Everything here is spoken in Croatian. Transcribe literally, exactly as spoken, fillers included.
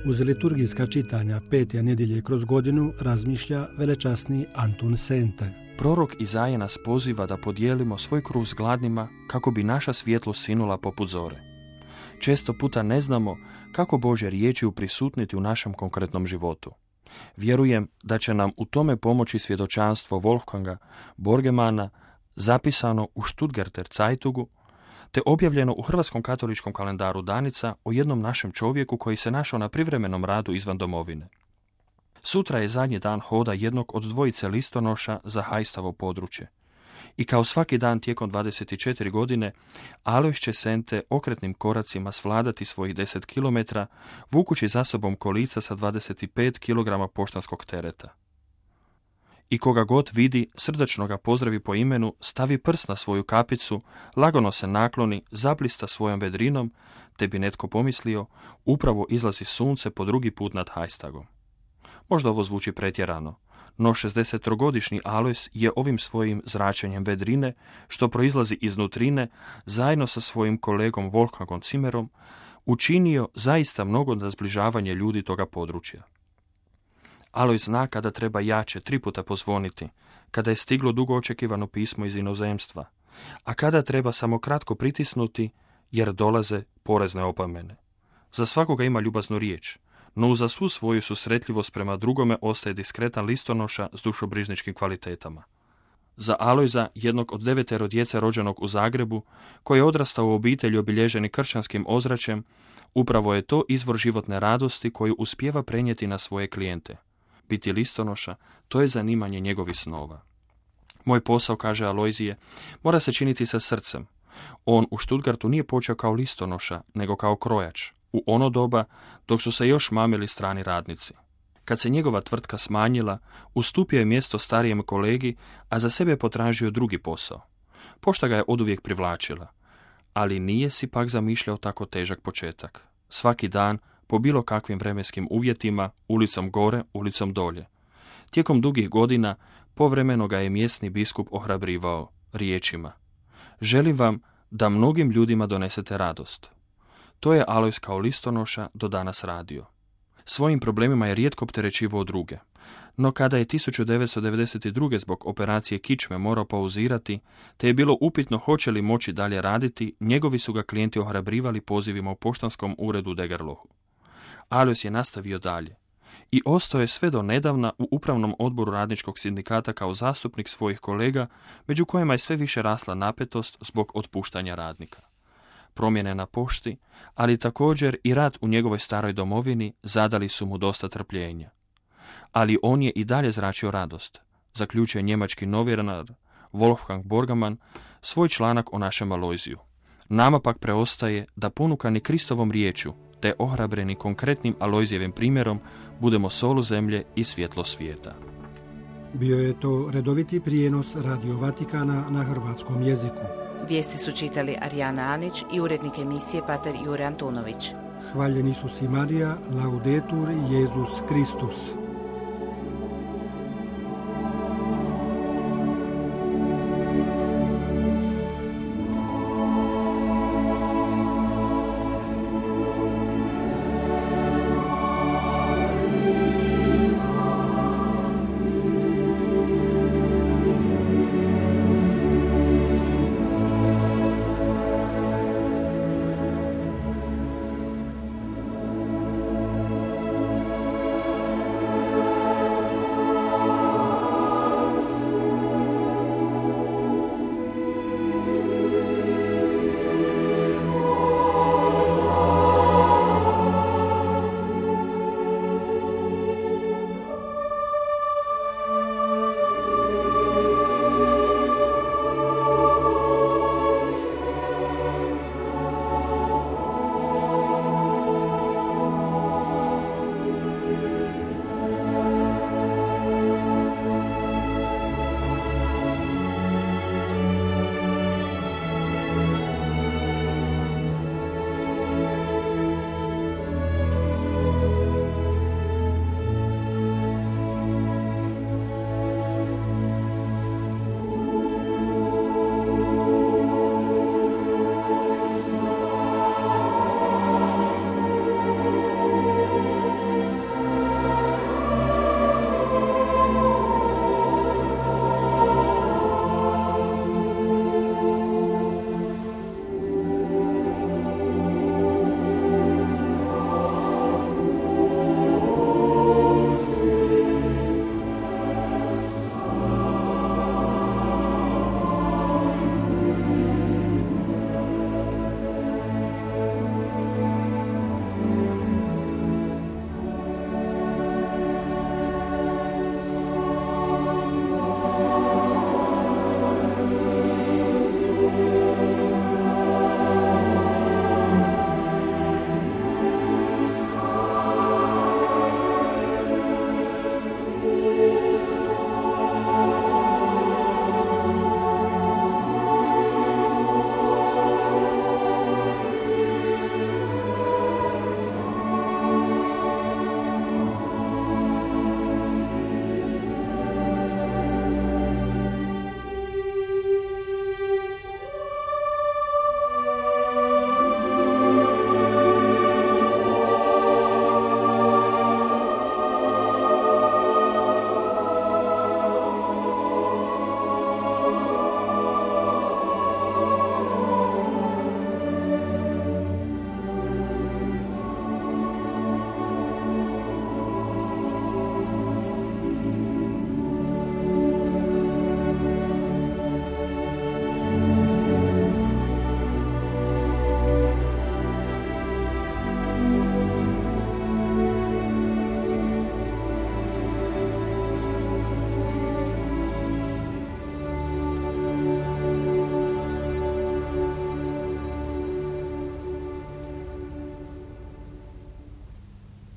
Uz liturgijska čitanja pete nedjelje kroz godinu razmišlja velečasni Antun Sente. Prorok Izaja nas poziva da podijelimo svoj kruh s gladnima kako bi naša svjetlost sinula poput zore. Često puta ne znamo kako Božje riječi uprisutniti u našem konkretnom životu. Vjerujem da će nam u tome pomoći svjedočanstvo Wolfganga Borgemana, zapisano u Stuttgarter Zeitungu, te objavljeno u Hrvatskom katoličkom kalendaru Danica o jednom našem čovjeku koji se našao na privremenom radu izvan domovine. Sutra je zadnji dan hoda jednog od dvojice listonoša za Hajstavo područje. I kao svaki dan tijekom dvadeset četiri godine, Alojz će Sente okretnim koracima svladati svojih deset kilometara, vukući za sobom kolica sa dvadeset pet kilograma poštanskog tereta. I koga god vidi, srdačno ga pozdravi po imenu, stavi prst na svoju kapicu, lagano se nakloni, zablista svojom vedrinom, te bi netko pomislio, upravo izlazi sunce po drugi put nad Hajstagom. Možda ovo zvuči pretjerano, no šezdesettrogodišnji Alojz je ovim svojim zračenjem vedrine, što proizlazi iz nutrine, zajedno sa svojim kolegom Wolfgangom Zimmerom, učinio zaista mnogo za zbližavanje ljudi toga područja. Alojz zna kada treba jače tri puta pozvoniti, kada je stiglo dugo očekivano pismo iz inozemstva, a kada treba samo kratko pritisnuti jer dolaze porezne opomene. Za svakoga ima ljubaznu riječ, no za svu svoju susretljivost prema drugome ostaje diskretan listonoša s dušobrižničkim kvalitetama. Za Alojza, jednog od devetero djece rođenog u Zagrebu, koji je odrastao u obitelji obilježeni kršćanskim ozračjem, upravo je to izvor životne radosti koju uspijeva prenijeti na svoje klijente. Biti listonoša, to je zanimanje njegovih snova. Moj posao, kaže Alojzije, mora se činiti sa srcem. On u Stuttgartu nije počeo kao listonoša, nego kao krojač, u ono doba dok su se još mamili strani radnici. Kad se njegova tvrtka smanjila, ustupio je mjesto starijem kolegi, a za sebe je potražio drugi posao. Pošta ga je oduvijek privlačila, ali nije si pak zamišljao tako težak početak. Svaki dan, po bilo kakvim vremenskim uvjetima, ulicom gore, ulicom dolje. Tijekom dugih godina, povremeno ga je mjesni biskup ohrabrivao riječima: želim vam da mnogim ljudima donesete radost. To je Alojz kao listonoša do danas radio. Svojim problemima je rijetko opterećivao druge, no kada je tisuću devetsto devedeset druge zbog operacije kičme morao pauzirati, te je bilo upitno hoće li moći dalje raditi, njegovi su ga klijenti ohrabrivali pozivima u poštanskom uredu u Degerlohu. Alojz je nastavio dalje i ostao je sve do nedavna u upravnom odboru radničkog sindikata kao zastupnik svojih kolega, među kojima je sve više rasla napetost zbog otpuštanja radnika. Promjene na pošti, ali također i rad u njegovoj staroj domovini zadali su mu dosta trpljenja. Ali on je i dalje zračio radost, zaključuje njemački novinar Wolfgang Borgeman svoj članak o našem Alojziju. Nama pak preostaje da ponukani Kristovom riječju, te ohrabreni konkretnim Alojzijevim primjerom, budemo solo zemlje i svjetlo svijeta. Bio je to redoviti prijenos Radio Vatikana na hrvatskom jeziku. Vijesti su čitali Arijana Anić i urednik emisije pater Jure Antunović. Hvaljeni su si Marija, laudetur Jesus Kristus.